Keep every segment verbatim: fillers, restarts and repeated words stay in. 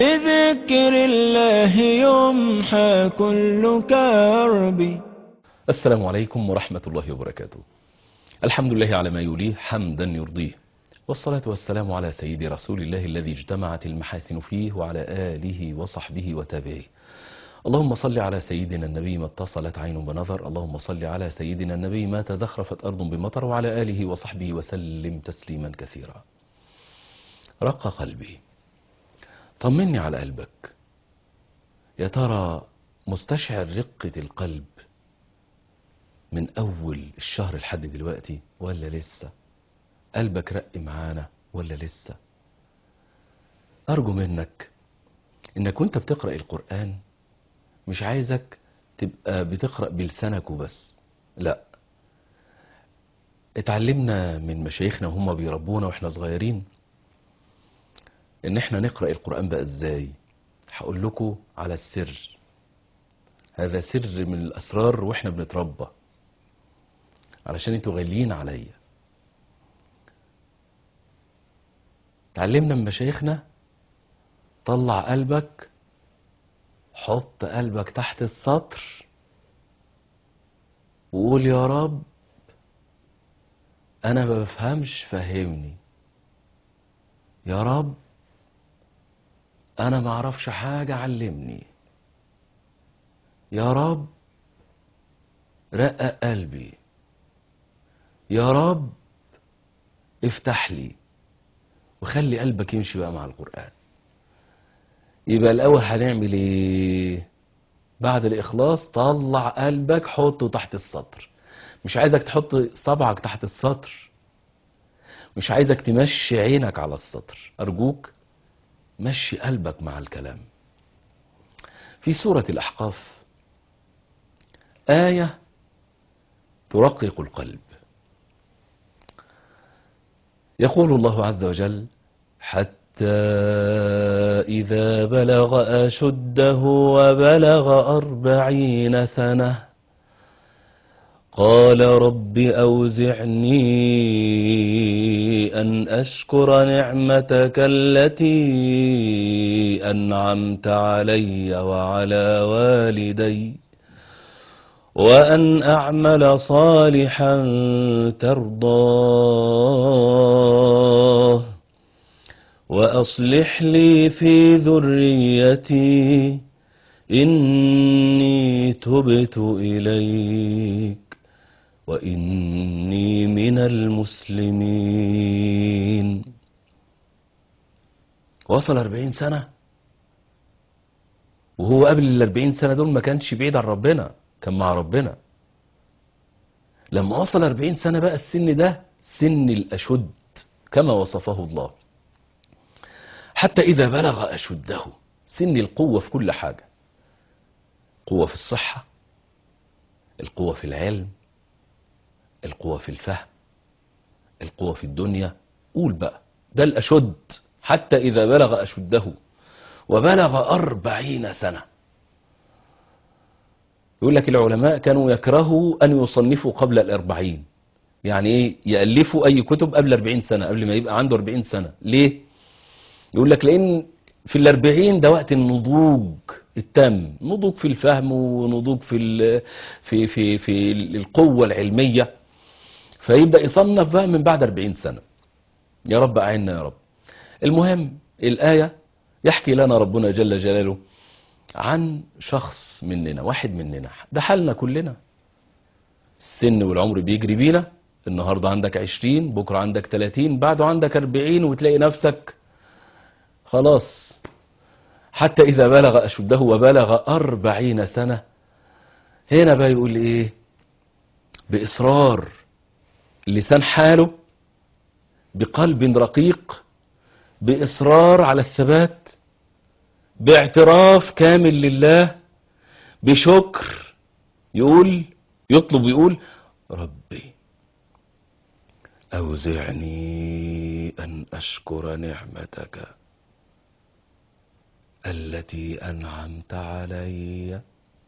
بذكر الله يمحى كل كرب. السلام عليكم ورحمة الله وبركاته. الحمد لله على ما يليه حمدا يرضيه، والصلاة والسلام على سيد رسول الله الذي اجتمعت المحاسن فيه وعلى آله وصحبه وتابعيه. اللهم صل على سيدنا النبي ما اتصلت عين بنظر، اللهم صل على سيدنا النبي ما تزخرفت أرض بمطر، وعلى آله وصحبه وسلم تسليما كثيرا. رق قلبي، طمني على قلبك. يا ترى مستشعر رقة القلب من أول الشهر لحد دلوقتي ولا لسه؟ قلبك رق معانا ولا لسه؟ أرجو منك إنك وانت بتقرأ القرآن مش عايزك تبقى بتقرأ بلسانك وبس، لا. اتعلمنا من مشايخنا وهم بيربونا واحنا صغيرين ان احنا نقرأ القرآن بقى ازاي. هقول لكم على السر، هذا سر من الأسرار واحنا بنتربى، علشان انتوا غاليين عليا. اتعلمنا من مشايخنا، طلع قلبك، حط قلبك تحت السطر وقول يا رب انا ما بفهمش فهمني، يا رب انا ما اعرفش حاجة علمني، يا رب رقق قلبي، يا رب افتح لي وخلي قلبك يمشي بقى مع القرآن. يبقى الاول هنعمل ايه؟ بعد الاخلاص طلع قلبك حطه تحت السطر. مش عايزك تحط صبعك تحت السطر، مش عايزك تمشي عينك على السطر، ارجوك مشي قلبك مع الكلام. في سورة الأحقاف آية ترقق القلب. يقول الله عز وجل: حتى إذا بلغ أشده وبلغ أربعين سنة قال رب أوزعني أن أشكر نعمتك التي أنعمت علي وعلى والدي وأن أعمل صالحا ترضاه وأصلح لي في ذريتي إني تبت إليك وإني من المسلمين. وصل أربعين سنة، وهو قبل الأربعين سنة دول ما كانش بعيد عن ربنا، كان مع ربنا. لما وصل أربعين سنة بقى السن ده سن الأشد كما وصفه الله. حتى إذا بلغ أشده، سن القوة في كل حاجة، قوة في الصحة، القوة في العلم، القوة في الفهم، القوة في الدنيا. قول بقى ده الأشد. حتى إذا بلغ أشده وبلغ أربعين سنة. يقول لك العلماء كانوا يكرهوا أن يصنفوا قبل الأربعين، يعني إيه؟ يألفوا أي كتب قبل أربعين سنة، قبل ما يبقى عنده أربعين سنة. ليه؟ يقول لك لأن في الأربعين ده وقت النضوج التام، نضوج في الفهم ونضوج في ال في في في القوة العلمية، فيبدأ يصنف بقى من بعد أربعين سنة. يا رب أعنا يا رب. المهم الآية يحكي لنا ربنا جل جلاله عن شخص مننا، واحد مننا، ده حالنا كلنا. السن والعمر بيجري بينا، النهاردة عندك عشرين، بكرة عندك تلاتين، بعده عندك أربعين، وتلاقي نفسك خلاص. حتى إذا بلغ أشده وبلغ أربعين سنة، هنا بقى يقول إيه؟ بإصرار لسان حاله، بقلب رقيق، بإصرار على الثبات، باعتراف كامل لله، بشكر، يقول يطلب يقول ربي أوزعني أن أشكر نعمتك التي أنعمت علي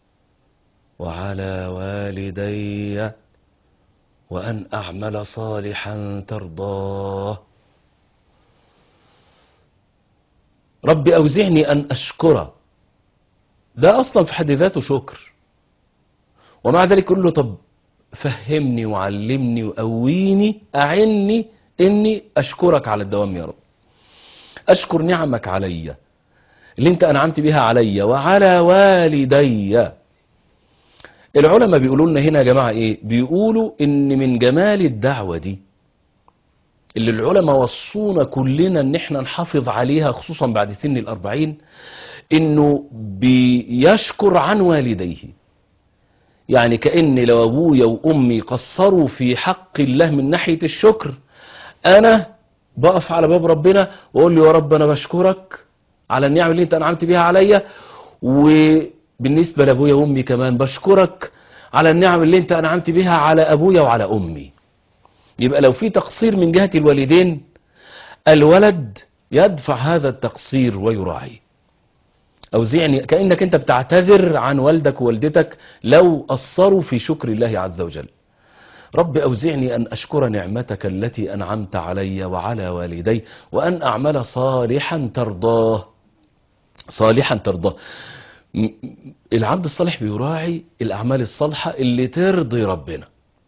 وعلى والدي وأن أعمل صالحا ترضاه. رب أوزعني أن أشكر، ده أصلا في حد ذاته شكر. ومع ذلك يقول له طب فهمني وعلمني وقويني أعني إني أشكرك على الدوام يا رب، أشكر نعمك علي اللي أنت أنعمت بها علي وعلى والدي. العلماء بيقولوا لنا هنا يا جماعة إيه؟ بيقولوا إن من جمال الدعوة دي اللي العلماء وصونا كلنا إن إحنا نحافظ عليها خصوصا بعد سن الأربعين، إنه بيشكر عن والديه. يعني كأن لو أبويا وأمي قصروا في حق الله من ناحية الشكر، أنا بقف على باب ربنا وأقول له يا رب أنا بشكرك على النعم اللي أنت أنعمت بيها عليا، وبالنسبة لأبويا وأمي كمان بشكرك على النعم اللي أنت أنعمت بيها على أبويا وعلى أمي. يبقى لو في تقصير من جهة الوالدين، الولد يدفع هذا التقصير ويراعيه. أوزعني كأنك أنت بتعتذر عن والدك ووالدتك لو قصروا في شكر الله عز وجل. رب أوزعني أن أشكر نعمتك التي أنعمت علي وعلى والدي وأن أعمل صالحا ترضاه. صالحا ترضاه، العبد الصالح بيراعي الأعمال الصالحة اللي ترضي ربنا.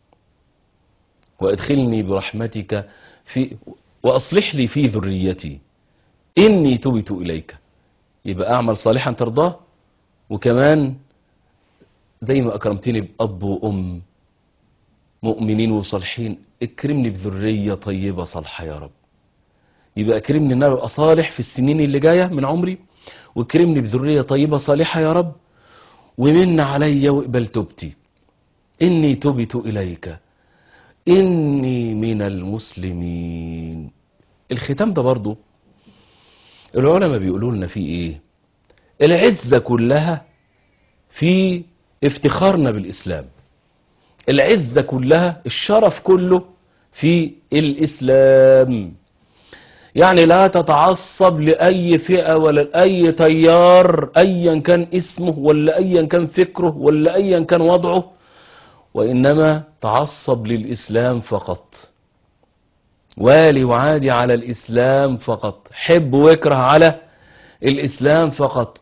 وأدخلني برحمتك في وأصلح لي في ذريتي إني تبت إليك. يبقى أعمل صالحا ترضاه، وكمان زي ما أكرمتني بأب وأم مؤمنين وصالحين اكرمني بذرية طيبة صالحة يا رب. يبقى اكرمني ان انا ابقى صالح في السنين اللي جاية من عمري، واكرمني بذرية طيبة صالحة يا رب، ومن علي واقبل توبتي إني تبت إليك إني من المسلمين. الختام ده برضو العلماء بيقولوا لنا فيه ايه؟ العزة كلها في افتخارنا بالإسلام، العزة كلها الشرف كله في الإسلام. يعني لا تتعصب لأي فئة ولا لأي تيار أيا كان اسمه ولا أيا كان فكره ولا أيا كان وضعه، وإنما تعصب للإسلام فقط، والي وعادي على الإسلام فقط، حب واكره على الإسلام فقط،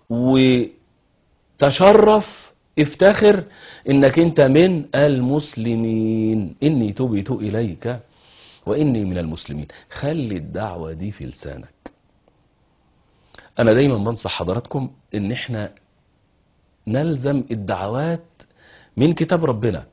وتشرف افتخر انك انت من المسلمين. اني تبت اليك واني من المسلمين. خلي الدعوة دي في لسانك. انا دايما بنصح حضراتكم ان احنا نلزم الدعوات من كتاب ربنا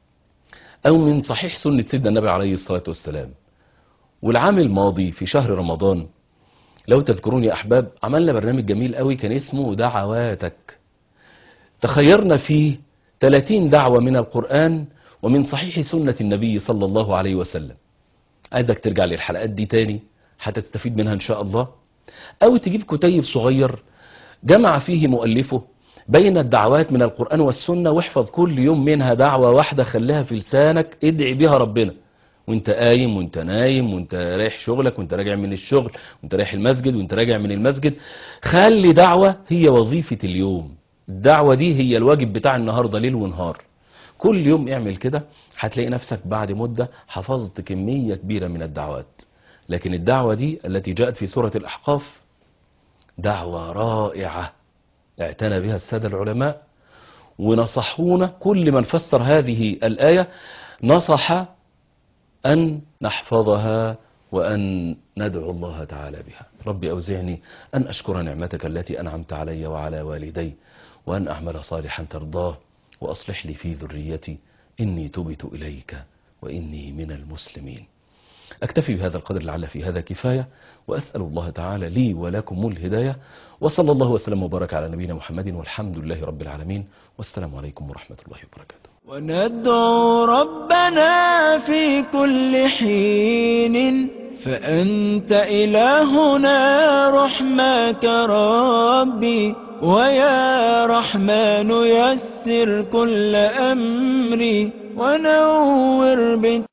او من صحيح سنة سيدنا النبي عليه الصلاة والسلام. والعام الماضي في شهر رمضان لو تذكرون يا احباب عملنا برنامج جميل قوي كان اسمه دعواتك، تخيرنا فيه ثلاثين دعوة من القرآن ومن صحيح سنة النبي صلى الله عليه وسلم. عايزك ترجع للحلقات دي تاني هتستفيد منها ان شاء الله، او تجيب كتيب صغير جمع فيه مؤلفه بين الدعوات من القرآن والسنة، واحفظ كل يوم منها دعوة واحدة خليها في لسانك ادعي بها ربنا وانت قايم وانت نايم وانت رايح شغلك وانت راجع من الشغل وانت رايح المسجد وانت راجع من المسجد. خلي دعوة هي وظيفة اليوم، الدعوة دي هي الواجب بتاع النهاردة ليل ونهار. كل يوم اعمل كده هتلاقي نفسك بعد مدة حفظت كمية كبيرة من الدعوات. لكن الدعوة دي التي جاءت في سورة الأحقاف دعوة رائعة اعتنى بها السادة العلماء ونصحونا. كل من فسر هذه الآية نصح أن نحفظها وأن ندعو الله تعالى بها. ربي أوزعني أن أشكر نعمتك التي أنعمت علي وعلى والدي وأن أعمل صالحا ترضاه وأصلح لي في ذريتي إني تبت إليك وإني من المسلمين. أكتفي بهذا القدر لعل في هذا كفاية، وأسأل الله تعالى لي ولكم الهداية، وصلى الله وسلم وبارك على نبينا محمد والحمد لله رب العالمين، والسلام عليكم ورحمة الله وبركاته. وندعو ربنا في كل حين فأنت إلهنا رحمك ربي، ويا رحمن يسر كل أمري ونور